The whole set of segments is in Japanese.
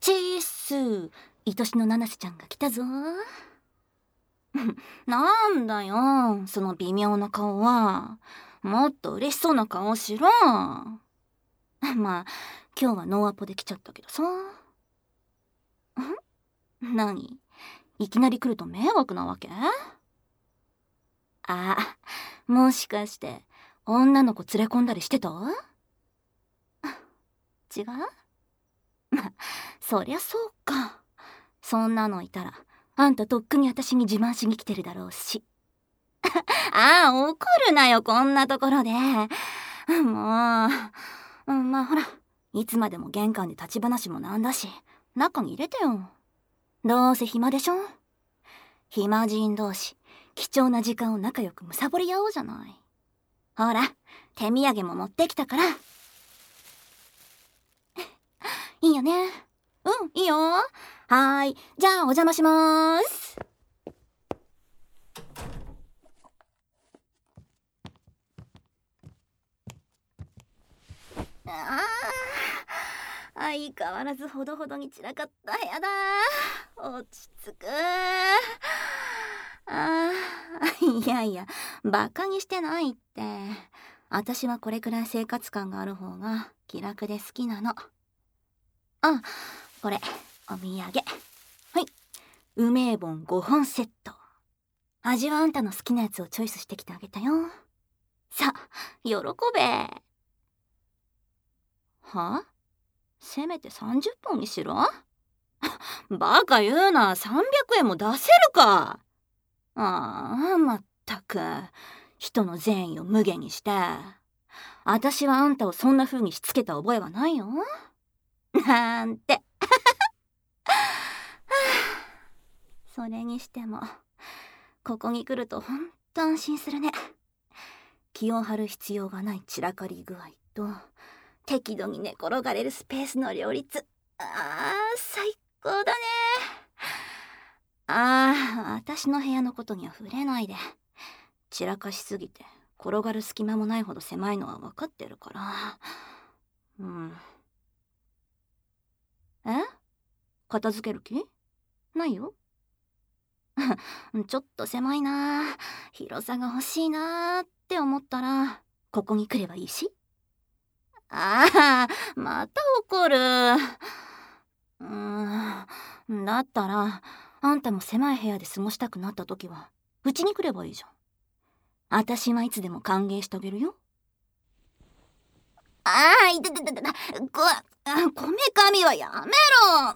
チース、愛しの七瀬ちゃんが来たぞ。なんだよ、その微妙な顔は。もっと嬉しそうな顔しろ。まあ、今日はノーアポで来ちゃったけどさ。何？いきなり来ると迷惑なわけ？あ、もしかして女の子連れ込んだりしてた？違う？ま、そりゃそうか。そんなのいたらあんたとっくに私に自慢しに来てるだろうし。ああ、怒るなよ、こんなところで。もう、まあほら、いつまでも玄関で立ち話もなんだし、中に入れてよ。どうせ暇でしょ。暇人同士、貴重な時間を仲良くむさぼり合おうじゃない。ほら、手土産も持ってきたから。いいよね。うん、いいよ。はーい、じゃあお邪魔しまーす。ああ、相変わらずほどほどに散らかった部屋だ。落ち着く。いやいや、バカにしてないって。私はこれくらい生活感がある方が気楽で好きなの。あ、これお土産。はい、梅本5本セット。味はあんたの好きなやつをチョイスしてきてあげたよ。さあ、喜べ。は？せめて30本にしろ。バカ言うな、300円も出せるか。ああ、まったく、人の善意を無限にして。私はあんたをそんな風にしつけた覚えはないよ。なんて。それにしても、ここに来るとほんと安心するね。気を張る必要がない散らかり具合と、適度に寝転がれるスペースの両立。ああ、最高だね。私の部屋のことには触れないで。散らかしすぎて転がる隙間もないほど狭いのは分かってるから。うん。え？片付ける気？ないよ。ちょっと狭いな、広さが欲しいなって思ったらここに来ればいいし。ああ、また怒る。だったらあんたも狭い部屋で過ごしたくなった時はうちに来ればいいじゃん。私はいつでも歓迎してあげるよ。いてててて、こめかみはやめろ。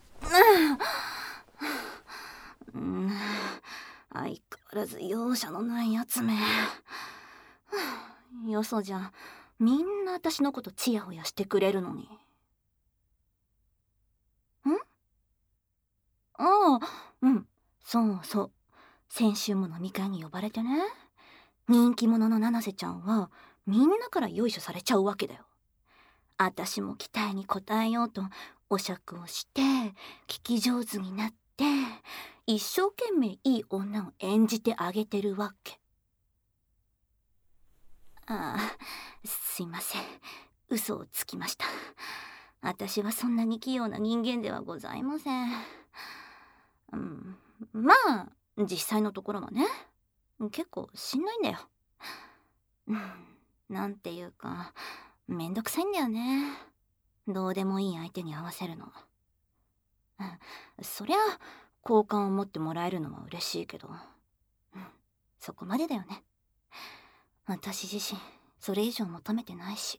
相変わらず容赦のないやつめ。よそじゃみんな私のことチヤホヤしてくれるのに。ああ、うん、そうそう。先週も飲み会に呼ばれてね。人気者の七瀬ちゃんはみんなからよいしょされちゃうわけだよ。私も期待に応えようとお酌をして聞き上手になって一生懸命いい女を演じてあげてるわけ。すいません、嘘をつきました。私はそんなに器用な人間ではございません。まあ実際のところはね、結構しんどいんだよ。なんていうかめんどくさいんだよね、どうでもいい相手に合わせるの。そりゃ好感を持ってもらえるのは嬉しいけど、そこまでだよね。私自身それ以上求めてないし。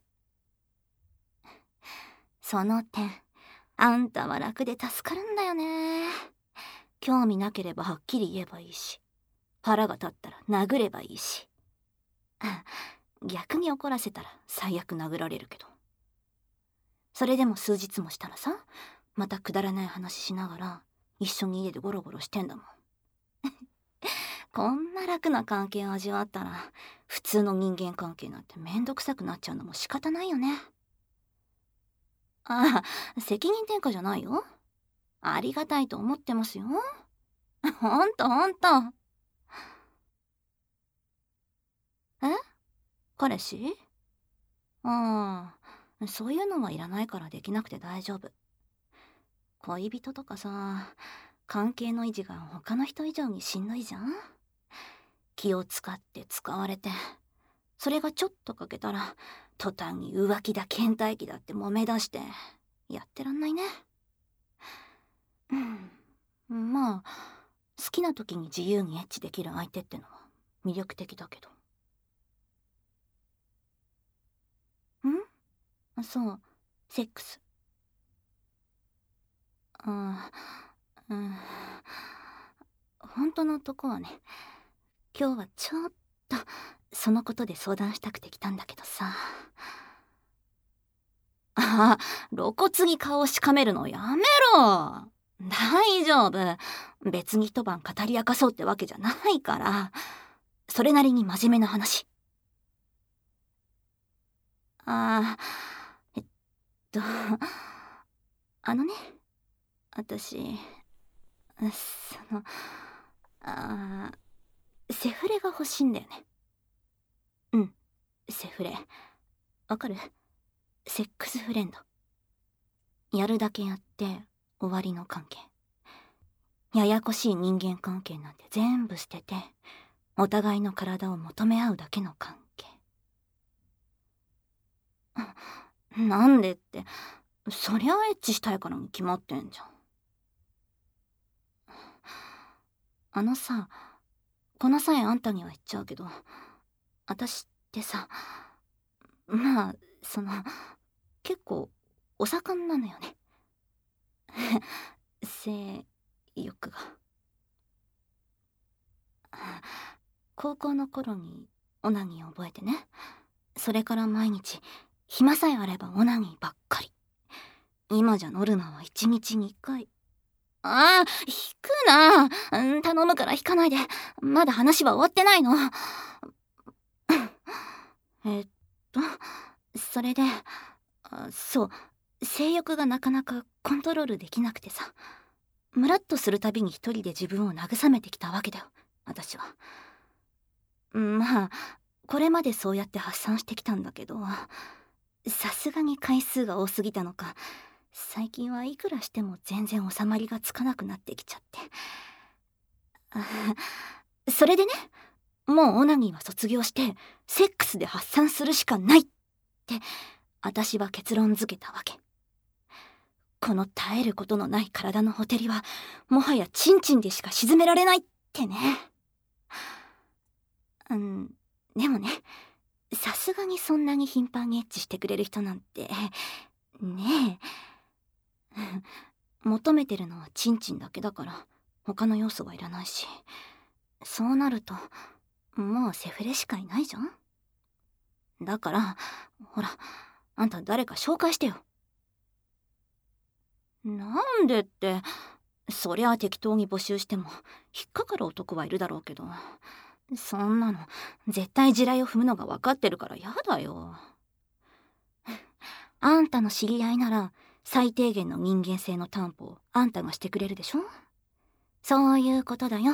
その点あんたは楽で助かるんだよね。興味なければはっきり言えばいいし、腹が立ったら殴ればいいし。逆に怒らせたら最悪殴られるけど、それでも数日もしたらさ、またくだらない話しながら一緒に家でゴロゴロしてんだもん。こんな楽な関係を味わったら普通の人間関係なんてめんどくさくなっちゃうのも仕方ないよね。責任転嫁じゃないよ。ありがたいと思ってますよ。ほんとほんと。え？彼氏？そういうのはいらないからできなくて大丈夫。 恋人とかさ、関係の維持が他の人以上にしんどいじゃん。気を使って使われて、それがちょっと欠けたら途端に浮気だ倦怠期だって揉め出してやってらんないね。まあ好きな時に自由にエッチできる相手ってのは魅力的だけど。そう、セックス。ああ、本当のとこはね、今日はちょっとそのことで相談したくて来たんだけどさ。あ、露骨に顔をしかめるのやめろ。大丈夫。別に一晩語り明かそうってわけじゃないから。それなりに真面目な話。ああ、とね、私、あセフレが欲しいんだよね。うん、セフレ。わかる？セックスフレンド。やるだけやって終わりの関係。ややこしい人間関係なんて全部捨てて、お互いの体を求め合うだけの関係。なんでって、そりゃエッチしたいからに決まってんじゃん。さ、この際あんたには言っちゃうけど、私ってさ、まあ結構お盛んなのよね。性欲が。高校の頃にオナニーを覚えてね、それから毎日暇さえあればオナニーばっかり。今じゃノルマは1日2回。ああ、引くな。頼むから引かないで。まだ話は終わってないの。えっとそれで、そう、性欲がなかなかコントロールできなくてさ、ムラッとするたびに一人で自分を慰めてきたわけだよ、私は。まあこれまでそうやって発散してきたんだけど、さすがに回数が多すぎたのか、最近はいくらしても全然収まりがつかなくなってきちゃって。それでね、もうオナニーは卒業してセックスで発散するしかないって私は結論付けたわけ。この絶えることのない体のほてりはもはやチンチンでしか鎮められないってね。でもね、さすがにそんなに頻繁にエッチしてくれる人なんてねえ求めてるのはチンチンだけだから他の要素はいらないし、そうなるともうセフレしかいないじゃん。だからほら、あんた誰か紹介してよ。なんでって、そりゃ適当に募集しても引っかかる男はいるだろうけど、そんなの絶対地雷を踏むのが分かってるからやだよ。あんたの知り合いなら最低限の人間性の担保をあんたがしてくれるでしょ。そういうことだよ。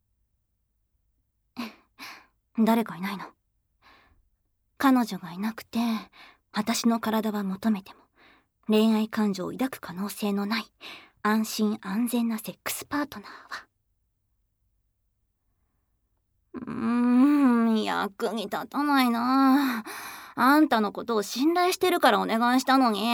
誰かいないの？彼女がいなくて私の体は求めても恋愛感情を抱く可能性のない安心安全なセックスパートナーは。役に立たないな。あんたのことを信頼してるからお願いしたのに。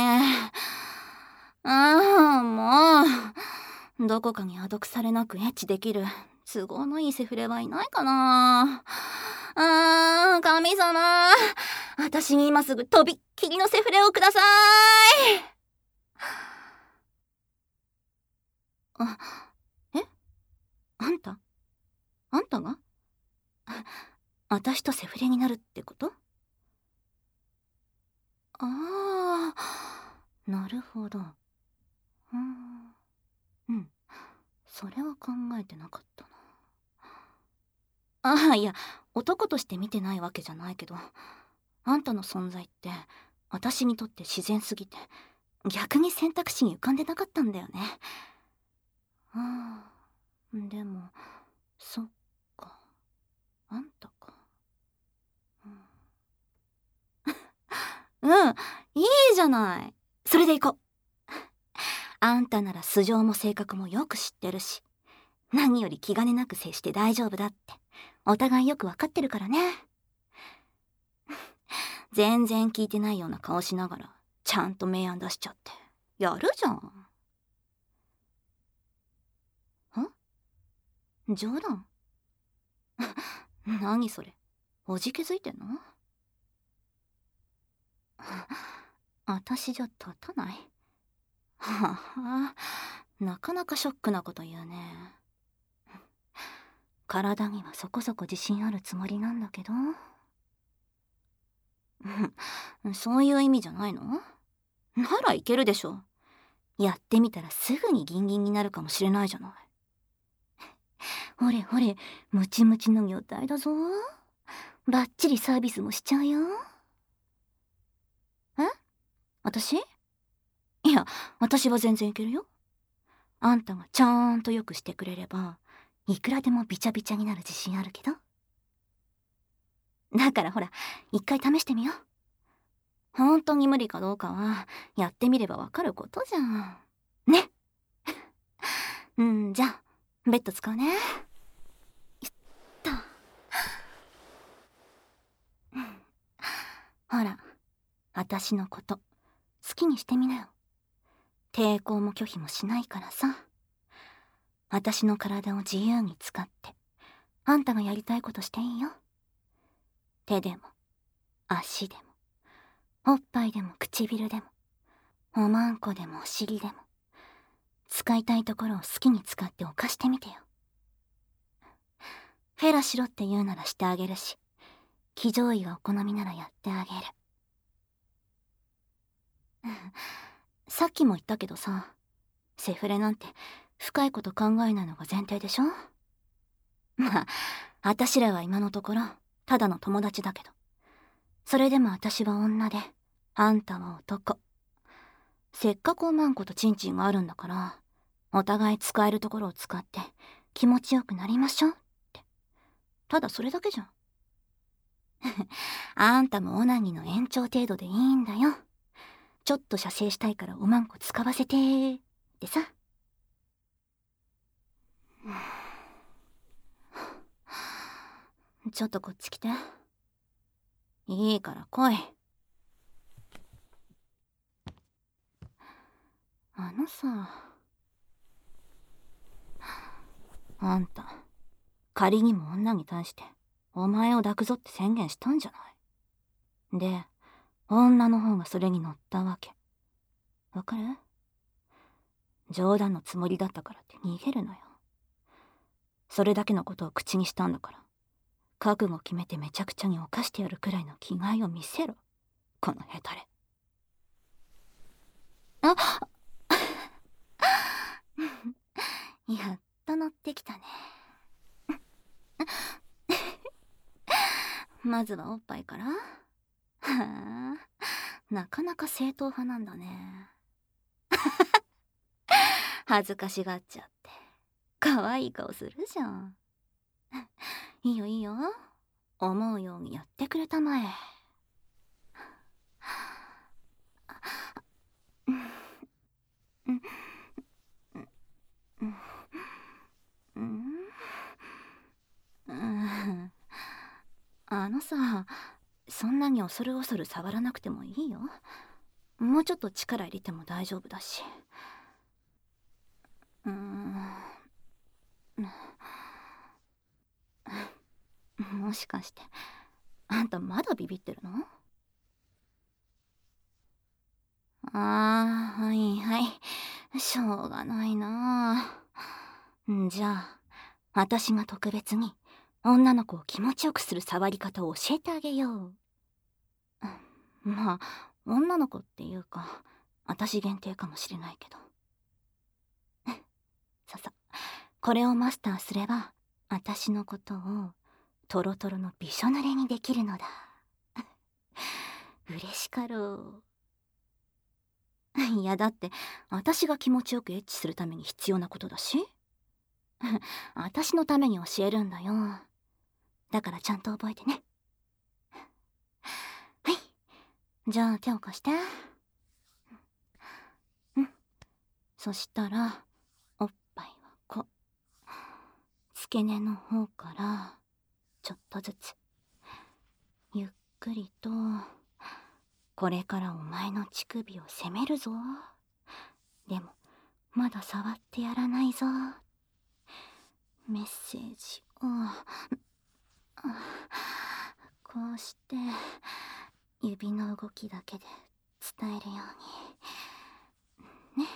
もうどこかにアドされなくエッチできる都合のいいセフレはいないかな。神様、私に今すぐとびっきりのセフレをください。え？あんたが私とセフレになるってこと？ああ、なるほど。それは考えてなかったな。いや、男として見てないわけじゃないけど、あんたの存在って私にとって自然すぎて逆に選択肢に浮かんでなかったんだよね。でもそっか、あんたか。いいじゃない。それで行こう。 あんたなら素性も性格もよく知ってるし、何より気兼ねなく接して大丈夫だってお互いよくわかってるからね。全然聞いてないような顔しながらちゃんと明暗出しちゃってやるじゃん。冗談？何それ、おじけづいてんの？私じゃ立たない。はあ、なかなかショックなこと言うね。体にはそこそこ自信あるつもりなんだけど。そういう意味じゃないの？ならいけるでしょ。やってみたらすぐにギンギンになるかもしれないじゃない。ほれほれ、ムチムチの女体だぞ。バッチリサービスもしちゃうよ。え？私？いや、私は全然いけるよ。あんたがちゃんとよくしてくれればいくらでもビチャビチャになる自信あるけど。だからほら、一回試してみよう。本当に無理かどうかはやってみればわかることじゃんね。じゃあベッド使うね。ほら、私のこと好きにしてみなよ。抵抗も拒否もしないからさ。私の体を自由に使ってあんたがやりたいことしていいよ。手でも足でもおっぱいでも唇でもおまんこでもお尻でも使いたいところを好きに使って犯してみてよ。フェラしろって言うならしてあげるし、騎乗位がお好みならやってあげる。さっきも言ったけどさ、セフレなんて深いこと考えないのが前提でしょ。まあ私らは今のところただの友達だけど、それでも私は女であんたは男。せっかくおまんことチンチンがあるんだから、お互い使えるところを使って気持ちよくなりましょうって、ただそれだけじゃん。あんたもオナニーの延長程度でいいんだよ。ちょっと射精したいからおまんこ使わせてってさ。ちょっとこっち来て。いいから来い。あのさ、あんた仮にも女に対してお前を抱くぞって宣言したんじゃない。で女の方がそれに乗ったわけ。わかる？冗談のつもりだったからって逃げるなよ。それだけのことを口にしたんだから、覚悟決めてめちゃくちゃに犯してやるくらいの気概を見せろ、このヘタレ。あやっと乗ってきたね。まずはおっぱいから。はあ、なかなか正統派なんだね。恥ずかしがっちゃって可愛い顔するじゃん。いいよいいよ、思うようにやってくれたまえ。あのさ、そんなに恐る恐る触らなくてもいいよ。もうちょっと力入れても大丈夫だし。もしかしてあんたまだビビってるの？はいはい、しょうがないな。じゃあ私が特別に女の子を気持ちよくする触り方を教えてあげよう。まあ女の子っていうか私限定かもしれないけど。さ、これをマスターすれば私のことをトロトロのびしょ濡れにできるのだ。嬉しかろう。いやだって私が気持ちよくエッチするために必要なことだし。私のために教えるんだよ。だからちゃんと覚えてね。はい、じゃあ手を貸して。 そしたらおっぱいはこう付け根の方からちょっとずつゆっくりと、これからお前の乳首を責めるぞ。でもまだ触ってやらないぞ。メッセージをこうして指の動きだけで伝えるようにね。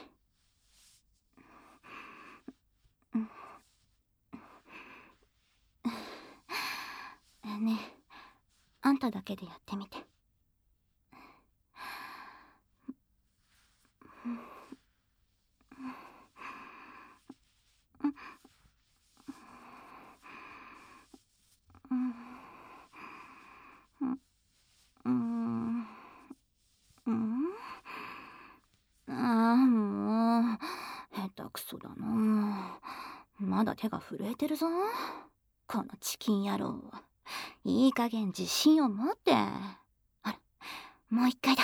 ねえ、あんただけでやってみて。もう下手くそだな。まだ手が震えてるぞ、このチキン野郎。いい加減自信を持って。ほら、もう一回だ。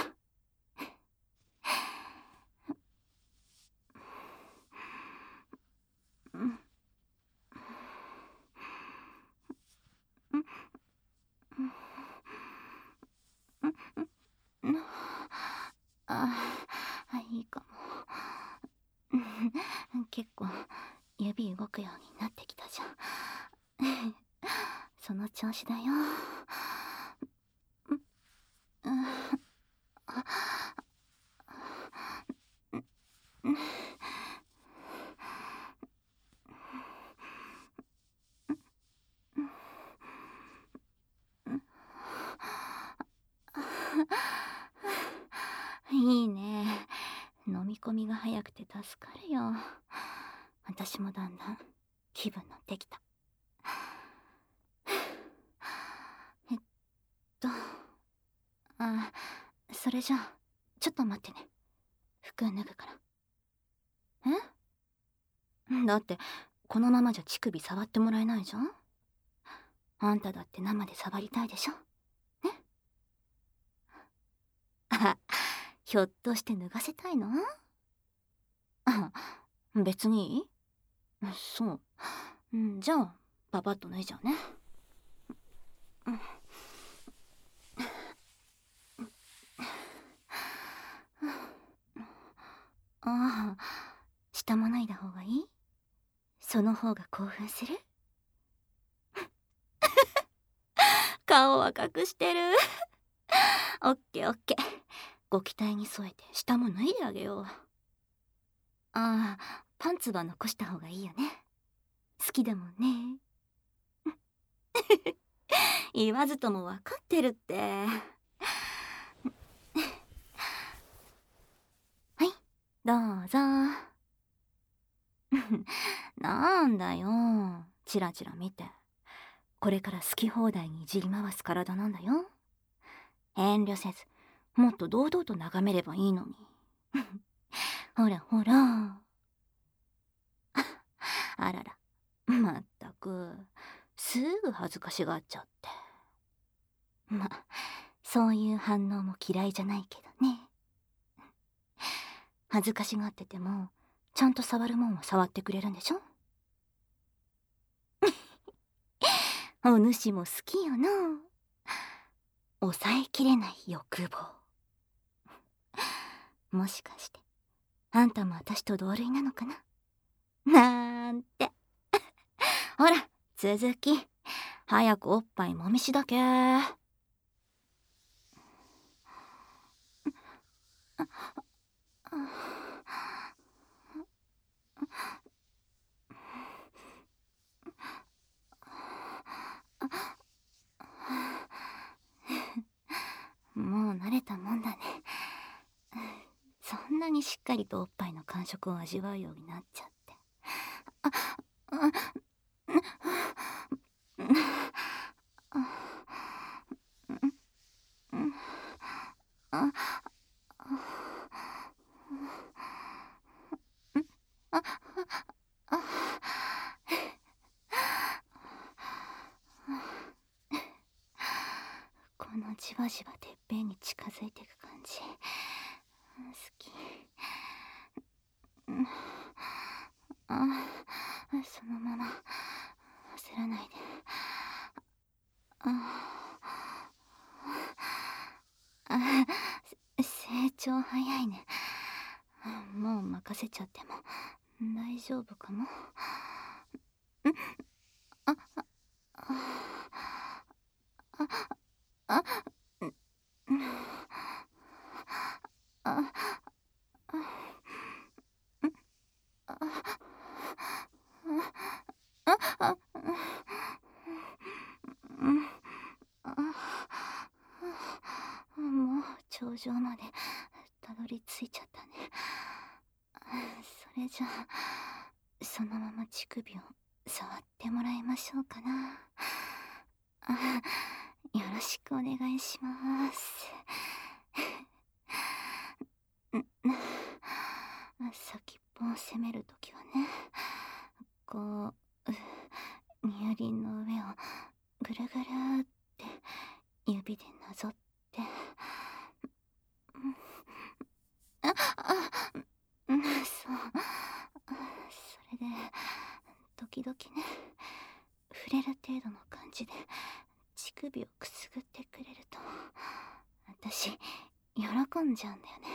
いいかも。結構指動くようになってきたじゃん。その調子だよ。いいね。飲み込みが早くて助かるよ。私もだんだん気分乗ってきた。それじゃあちょっと待ってね。服脱ぐから。だってこのままじゃ乳首触ってもらえないじゃん。あんただって生で触りたいでしょね。ひょっとして脱がせたいの？別にいい？そう。じゃあパパッと脱いじゃうね。下も脱いだ方がいい？その方が興奮する？顔は隠してる。オッケーオッケー。ご期待に添えて下も脱いであげよう。パンツは残した方がいいよね。好きだもんね。言わずとも分かってるって。はい、どうぞ。なんだよ、チラチラ見て。これから好き放題にいじり回す体なんだよ。遠慮せずもっと堂々と眺めればいいのに。ほらほら。あらら、まったくすぐ恥ずかしがっちゃって。そういう反応も嫌いじゃないけどね。恥ずかしがっててもちゃんと触るもんは触ってくれるんでしょ。お主も好きよな。抑えきれない欲望。もしかしてあんたも私と同類なのかななんて。ほら続き、早くおっぱいもみしだけ。もう慣れたもんだね。そんなにしっかりとおっぱいの感触を味わうようになっちゃって。このじわじわてっぺんに近づいていく感じ好き。 そのまま焦らないで。成長早いね。もう任せちゃっても大丈夫かも。もう頂上までたどり着いちゃったね。それじゃあそのまま乳首を触ってもらいましょうかな。よろしくお願いします。先っぽを攻めるときはね、こう乳輪の上をぐるぐるって指でなぞって、そうそれで時々ね、触れる程度の感じで乳首をくすぐってくれると私喜んじゃうんだよね。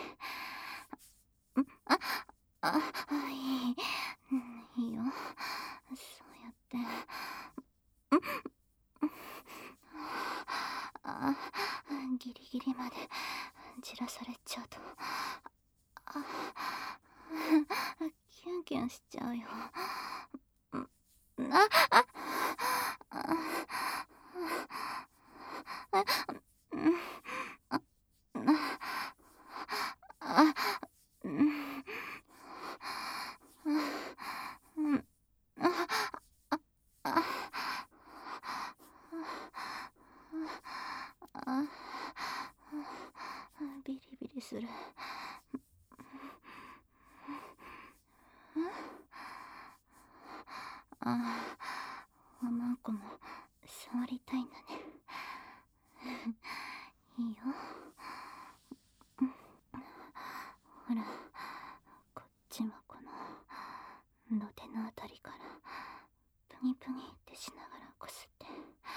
いいよ、そうやってギリギリまでじらされちゃうとキュンキュンしちゃうよ。ビリビリする。おまんこも触りたいんだね。いいよ。ほら、こっちもこの土手のあたりからプニプニってしながらこすって、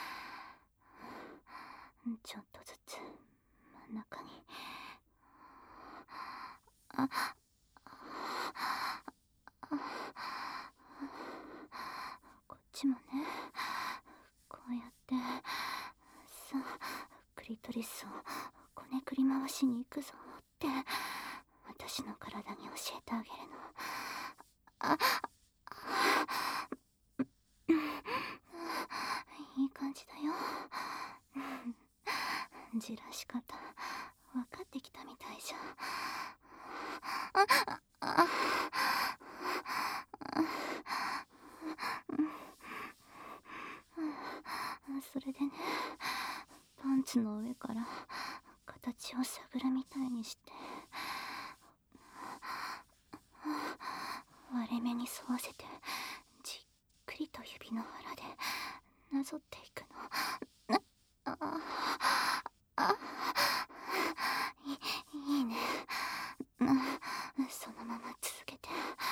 ちょっとずつ真ん中にこっちもね、こうやってさあクリトリスをこねくり回しに行くぞって私の体に教えてあげるの。いい感じだよ。じらし方分かってきたみたいじゃん。それでね、パンツの上から形を探るみたいにして割れ目に沿わせてじっくりと指の腹でなぞっていくの。いいね。そのまま続けて。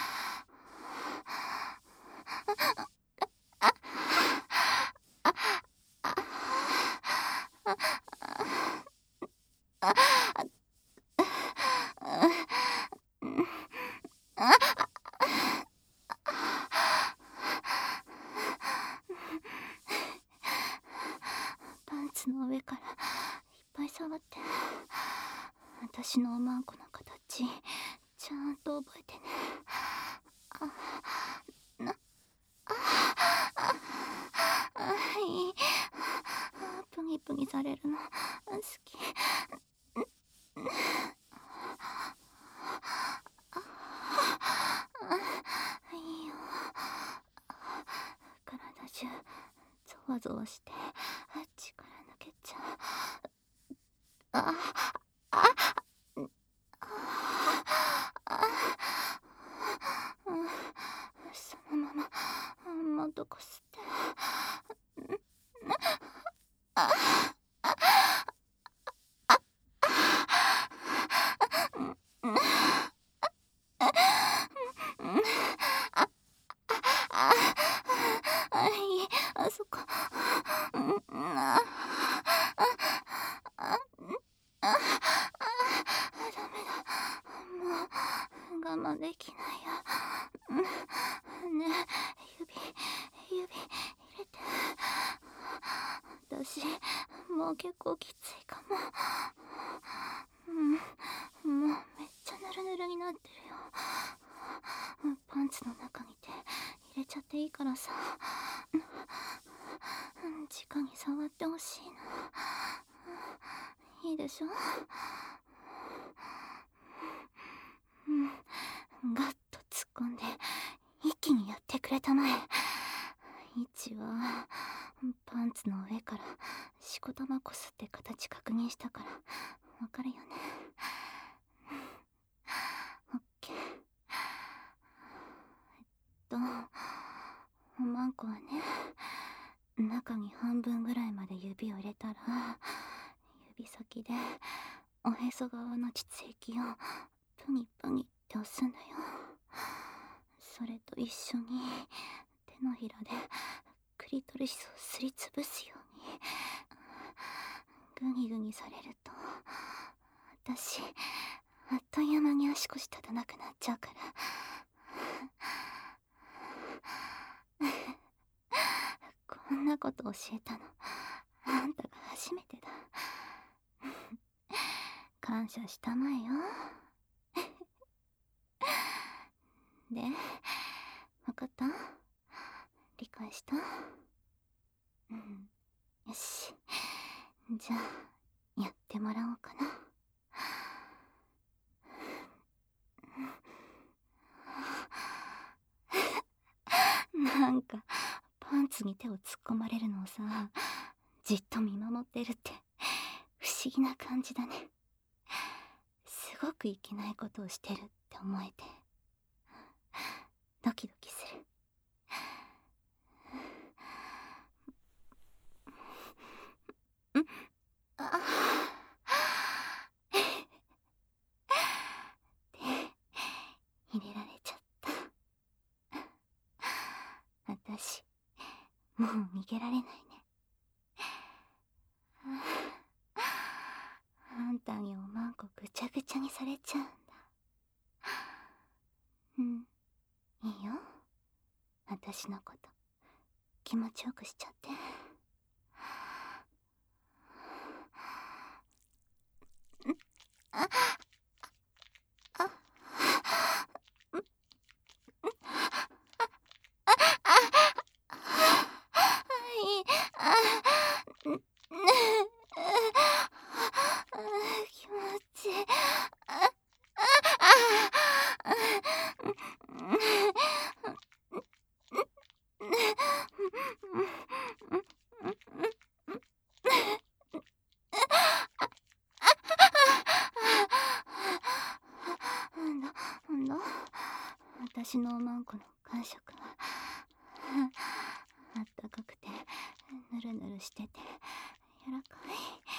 パンツの上からいっぱい触って私のおまんこの形ちゃんと覚えてね。いい。プニプニされるの好き。いいよ。体中ゾワゾワして力抜けちゃう。そのままもっとこすって。 我慢できないよ。ねえ、指入れて。私もう結構きついかも。もうめっちゃヌルヌルになってるよ。パンツの中に手入れちゃっていいからさ、直に触ってほしいの。いいでしょ。ガッと突っ込んで一気にやってくれたまえ。位置はパンツの上からしこたまこすって形確認したからわかるよね。オッケー。おまんこはね、中に半分ぐらいまで指を入れたら指先でおへそ側の膣液をプニプニって押すんだよ。それと一緒に手のひらでクリトリスをすりつぶすようにグニグニされると私あっという間に足腰立たなくなっちゃうから。こんなこと教えたのあんたが初めてだ。感謝したまえよ。で、わかった？理解した？よし。じゃあ、やってもらおうかな。なんか、パンツに手を突っ込まれるのをさ、じっと見守ってるって、不思議な感じだね。すごくいけないことをしてるって思えて、ドキドキする。入れられちゃった。私、もう逃げられないね。あんたにおまんこぐちゃぐちゃにされちゃうんだ。いいよ。私のこと気持ちよくしちゃって。気持ちいい。なんだ私のおまんこの感触はあったかくてぬるぬるしてて柔らかい。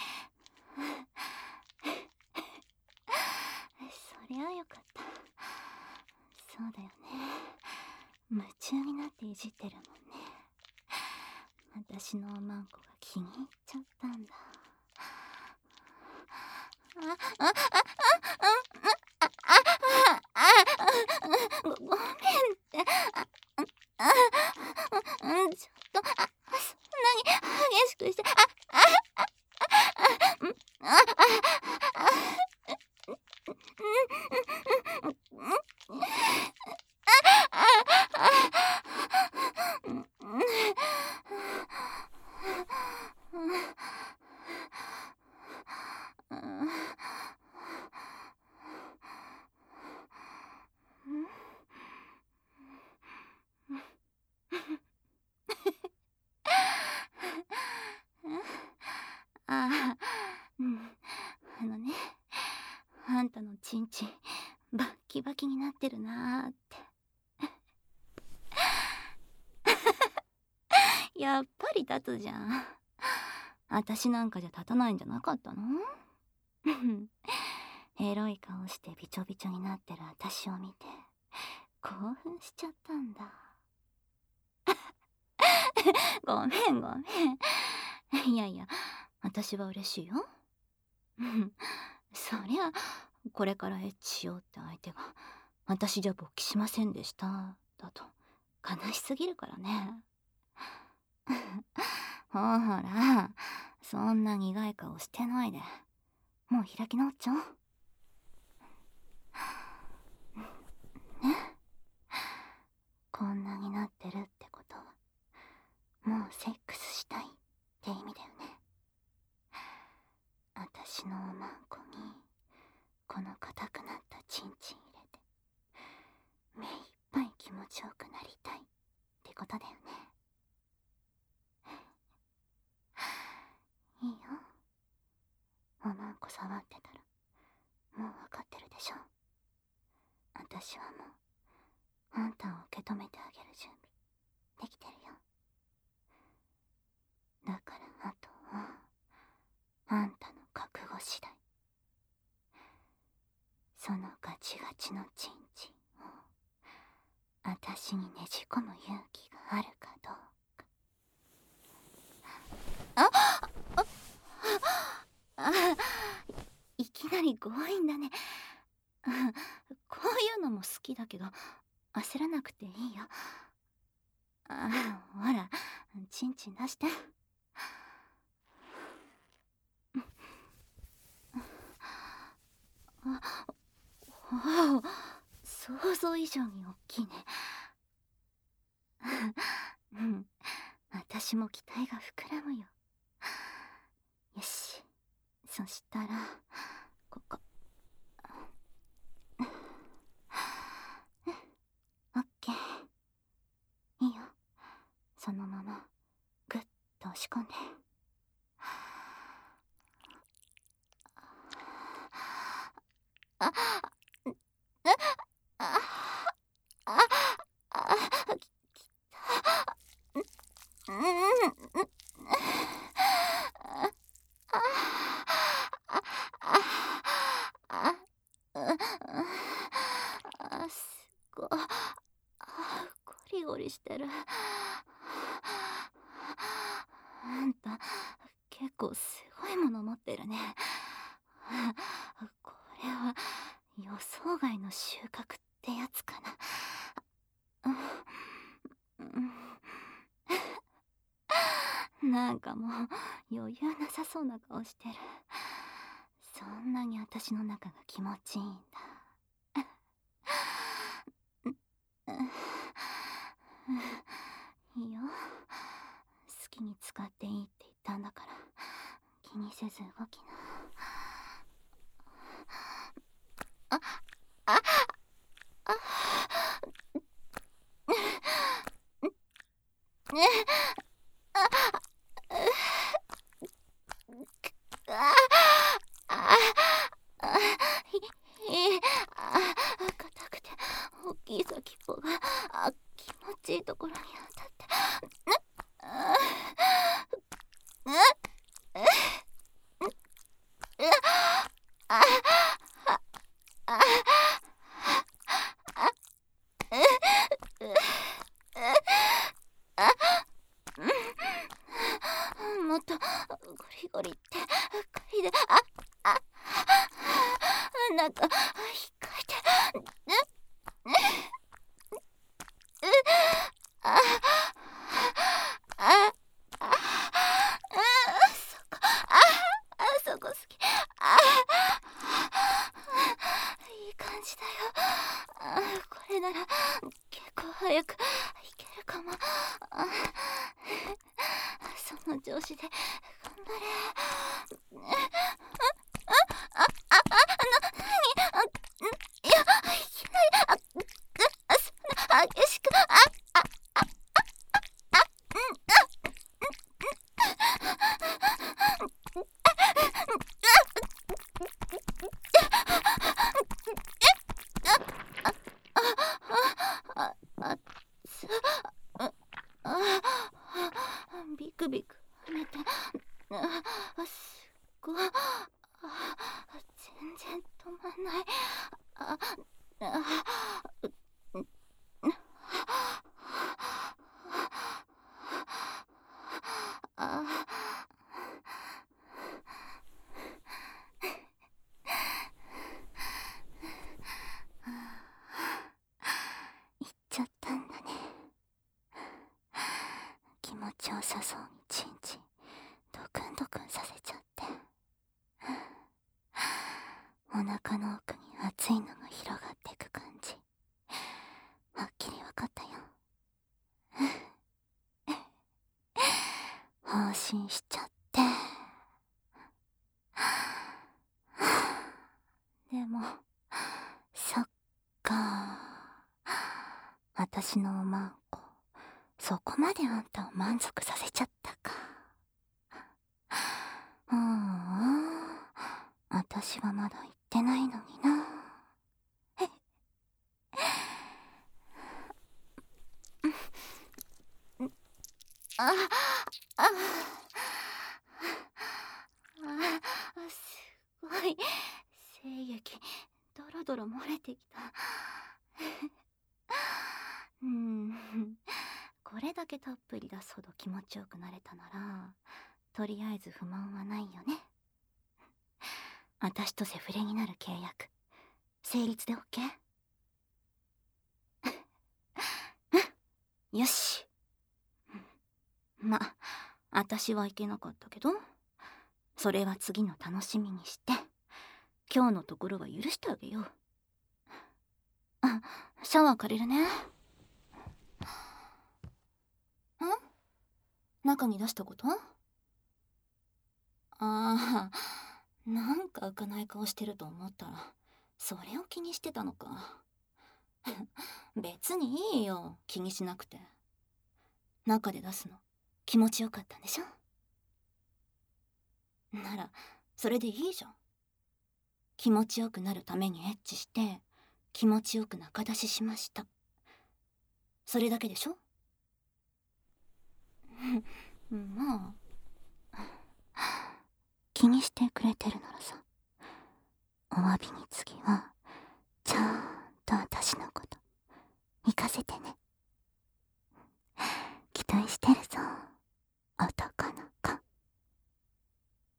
そりゃよかった。そうだよね。夢中になっていじってるもんね。私のおまんこが気に入っちゃったんだ。ごめんって。ちょっとそんなに激しくして。あのね、あんたのチンチンバッキバキになってるなーって。やっぱり立つじゃん。私なんかじゃ立たないんじゃなかったの？エロい顔してビチョビチョになってる私を見て興奮しちゃったんだ。ごめん。いやいや、私は嬉しいよ。そりゃこれからエッチしようって相手が私じゃ勃起しませんでしただと悲しすぎるからね。ほら、そんな苦い顔してないで、もう開き直っちゃおう。ね、こんなになってるってことはもうセックスしたいって意味だよね。私のおまんこにこの硬くなったチンチン入れて目いっぱい気持ちよくなりたいってことだよね。いいよ、おまんこ触ってたらもう分かってるでしょ。私はもうあんたを受け止めてあげる準備できてるよ。だからあとはあんたの覚悟次第。そのガチガチのチンチンを私にねじ込む勇気があるかどうか。いきなり強引だね。こういうのも好きだけど焦らなくていいよ。ほら、チンチン出して。おお、想像以上に大きいね。うん、私も期待が膨らむよ。よし、そしたらここ。オッケー。いいよ、そのままグッと押し込んで。あすごい。ゴリゴリしてる。あんた結構すごいもの持ってるね。これは予想外の収穫ってやつかな。なんかもう余裕なさそうな顔してる。そんなに私の中が気持ちいいんだ。いいよ、好きに使っていいって言ったんだから気にせず動きな。硬くて大きい先っぽが気持ちいいところに当たって。もっとゴリゴリって嗅いで。なんか引っかいて。そこ好き。いい感じだよ。これなら結構早くいけるかも。その調子で頑張れ。いや、いきなりそんな激しく。ビクビク跳ねて。すごい。全然止まんない。 さそうにチンチンドクンドクンさせちゃって、お腹の奥に熱いのが広がってく感じ、はっきりわかったよ。放心しちゃって。でもそっか、私のおまんこそこまであんたを満足させちゃったか。私はまだ言ってないのにな。ああすごい精液ドロドロ漏れてきた。これだけたっぷり出すほど気持ちよくなれたなら、とりあえず不満はないよね。私とセフレになる契約成立で OK？ よし。ま、私はいけなかったけど、それは次の楽しみにして、今日のところは許してあげよう。シャワー借りるね。中に出したこと？なんか浮かない顔してると思ったら、それを気にしてたのか。別にいいよ、気にしなくて。中で出すの気持ちよかったんでしょ？ならそれでいいじゃん。気持ちよくなるためにエッチして気持ちよく中出ししました、それだけでしょ？まあ気にしてくれてるならさ、お詫びに次はちゃんと私のこと行かせてね。期待してるぞ、男の子。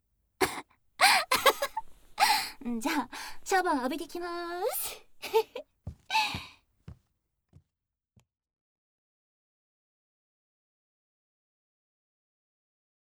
じゃあシャワー浴びてきまーす。